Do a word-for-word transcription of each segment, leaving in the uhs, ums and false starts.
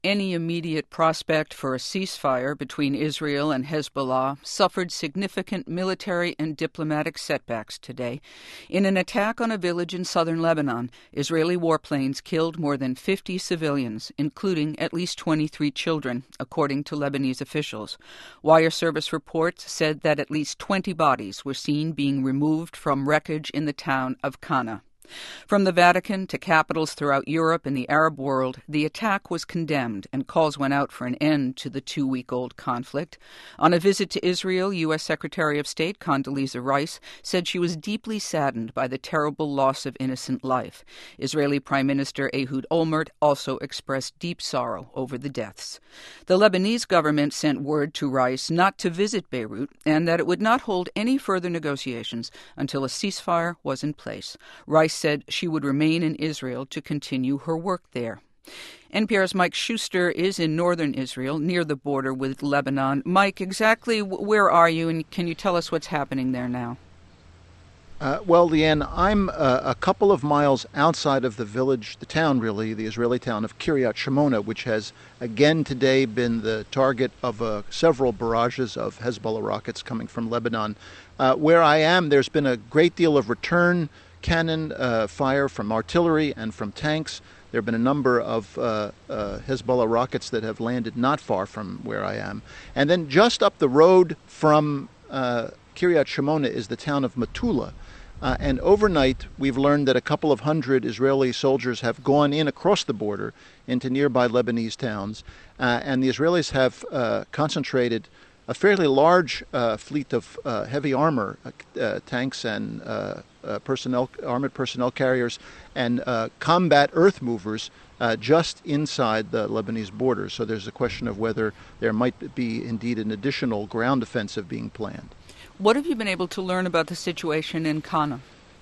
Any immediate prospect for a ceasefire between Israel and Hezbollah suffered significant military and diplomatic setbacks today. In an attack on a village in southern Lebanon, Israeli warplanes killed more than fifty civilians, including at least twenty-three children, according to Lebanese officials. Wire service reports said that at least twenty bodies were seen being removed from wreckage in the town of Kana. From the Vatican to capitals throughout Europe and the Arab world, the attack was condemned and calls went out for an end to the two-week-old conflict. On a visit to Israel, U S Secretary of State Condoleezza Rice said she was deeply saddened by the terrible loss of innocent life. Israeli Prime Minister Ehud Olmert also expressed deep sorrow over the deaths. The Lebanese government sent word to Rice not to visit Beirut and that it would not hold any further negotiations until a ceasefire was in place. Rice said she would remain in Israel to continue her work there. N P R's Mike Schuster is in northern Israel, near the border with Lebanon. Mike, exactly where are you, and can you tell us what's happening there now? Uh, well, Leanne, I'm uh, a couple of miles outside of the village, the town really, the Israeli town of Kiryat Shimona, which has again today been the target of uh, several barrages of Hezbollah rockets coming from Lebanon. Uh, where I am, there's been a great deal of return cannon uh, fire from artillery and from tanks. There have been a number of uh, uh, Hezbollah rockets that have landed not far from where I am. And then just up the road from uh, Kiryat Shimona is the town of Metula. Uh, and overnight, we've learned that a couple of hundred Israeli soldiers have gone in across the border into nearby Lebanese towns. Uh, and the Israelis have uh, concentrated a fairly large uh, fleet of uh, heavy armor, uh, uh, tanks and uh, uh, personnel, armored personnel carriers, and uh, combat earth movers uh, just inside the Lebanese border. So there's a question of whether there might be indeed an additional ground offensive being planned. What have you been able to learn about the situation in Kana?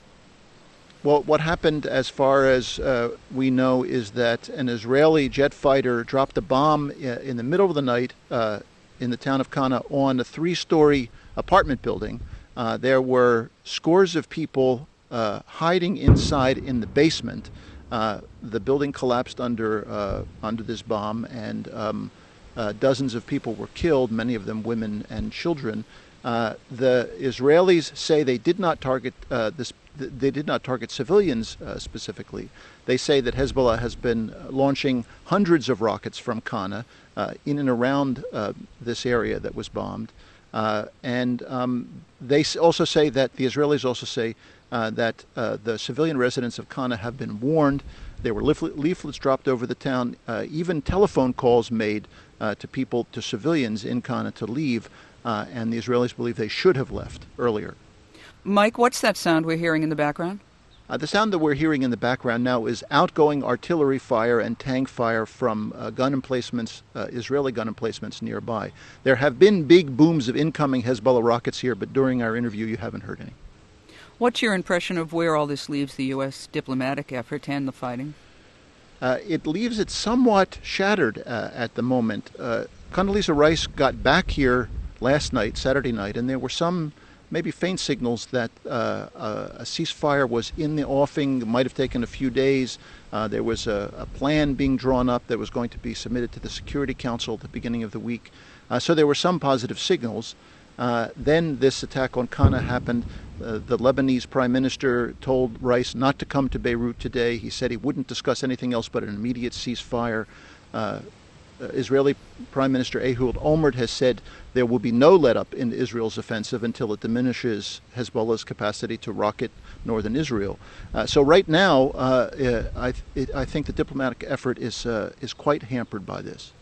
Well, what happened, as far as uh, we know, is that an Israeli jet fighter dropped a bomb in the middle of the night uh, in the town of Kana on a three-story apartment building. Uh, there were scores of people uh, hiding inside in the basement. Uh, the building collapsed under uh, under this bomb, and um, uh, dozens of people were killed, many of them women and children. Uh, the Israelis say they did not target uh, this. They did not target civilians uh, specifically. They say that Hezbollah has been launching hundreds of rockets from Kana uh, in and around uh, this area that was bombed. Uh, and um, they also say that the Israelis also say uh, that uh, the civilian residents of Kana have been warned. There were leaflet, leaflets dropped over the town, uh, even telephone calls made uh, to people, to civilians in Kana to leave. Uh, and the Israelis believe they should have left earlier. Mike, what's that sound we're hearing in the background? Uh, the sound that we're hearing in the background now is outgoing artillery fire and tank fire from uh, gun emplacements, uh, Israeli gun emplacements nearby. There have been big booms of incoming Hezbollah rockets here, but during our interview you haven't heard any. What's your impression of where all this leaves the U S diplomatic effort and the fighting? Uh, it leaves it somewhat shattered uh, at the moment. Uh, Condoleezza Rice got back here last night, Saturday night, and there were some maybe faint signals that uh, a, a ceasefire was in the offing. It might have taken a few days. Uh, there was a, a plan being drawn up that was going to be submitted to the Security Council at the beginning of the week. Uh, so there were some positive signals. Uh, then this attack on Kana happened. Uh, the Lebanese Prime Minister told Rice not to come to Beirut today. He said he wouldn't discuss anything else but an immediate ceasefire. Uh, Uh, Israeli Prime Minister Ehud Olmert has said there will be no let-up in Israel's offensive until it diminishes Hezbollah's capacity to rocket northern Israel. Uh, so right now, uh, uh, I, it, I think the diplomatic effort is uh, is quite hampered by this.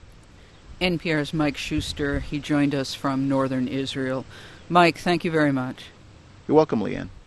N P R's Mike Schuster. He joined us from northern Israel. Mike, thank you very much. You're welcome, Leanne.